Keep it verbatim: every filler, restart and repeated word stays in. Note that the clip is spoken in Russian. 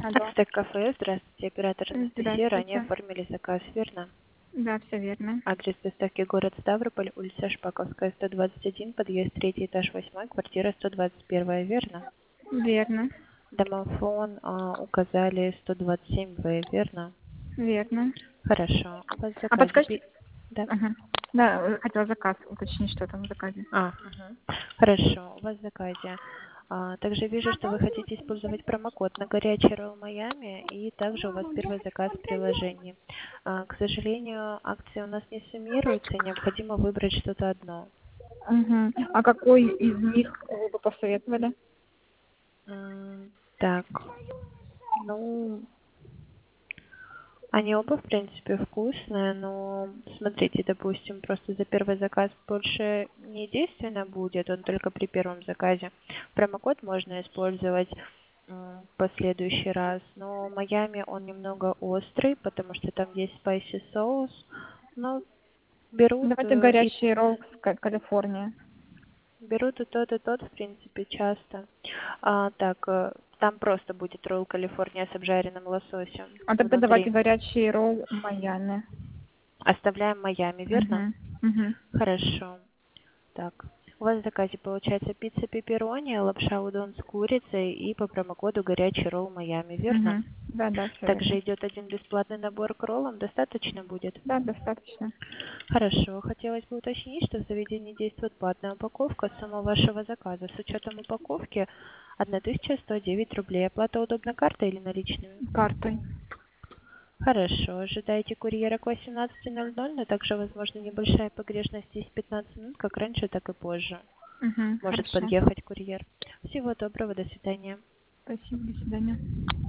Алло. Стек кафе, здравствуйте, оператор Анастасия, ранее Здравствуйте. оформили заказ, верно? Да, все верно. Адрес доставки город Ставрополь, улица Шпаковская, сто двадцать один, подъезд третий этаж, восьмой, квартира сто двадцать один, верно? Верно. Домофон а, указали сто двадцать семь В, верно? Верно. Хорошо. У вас в А заказе... подскажите... пи- Да? Ага. Да, э, хотела заказ уточнить, что там в заказе. А, мгм. Хорошо. У вас в заказе. А, также вижу, что вы хотите использовать промокод на горячий ролл Майами, и также у вас первый заказ в приложении. А, к сожалению, акции у нас не суммируются, необходимо выбрать что-то одно. Угу. А какой из них вы бы посоветовали? М, Так, ну, они оба, в принципе, вкусные, но смотрите, допустим, просто за первый заказ больше не действенно будет, он только при первом заказе. Промокод можно использовать м, в последующий раз, но Майами он немного острый, потому что там есть spicy соус, но берут Давайте э, и горячий ролл с Ка- Калифорния. берут и тот, и тот, в принципе, часто. А, так, э, там просто будет ролл Калифорния с обжаренным лососем А тогда давайте внутри. горячий ролл Майами. Оставляем Майами, верно? Угу. Угу. Хорошо. Так, у вас в заказе получается пицца пепперони, лапша удон с курицей и по промокоду горячий ролл Майами, верно? Угу. Да, да, все Также верно. идет один бесплатный набор к роллам, достаточно будет? Да, достаточно. Хорошо. Хотелось бы уточнить, что в заведении действует платная упаковка суммы вашего заказа. С учетом упаковки тысяча сто девять рублей. Оплата удобна картой или наличными? Картой. Хорошо. Ожидаете курьера к восемнадцати ноль ноль, но также возможна небольшая погрешность из пятнадцати минут, как раньше, так и позже. Угу. Может Хорошо. подъехать курьер. Всего доброго, до свидания. Спасибо, до свидания.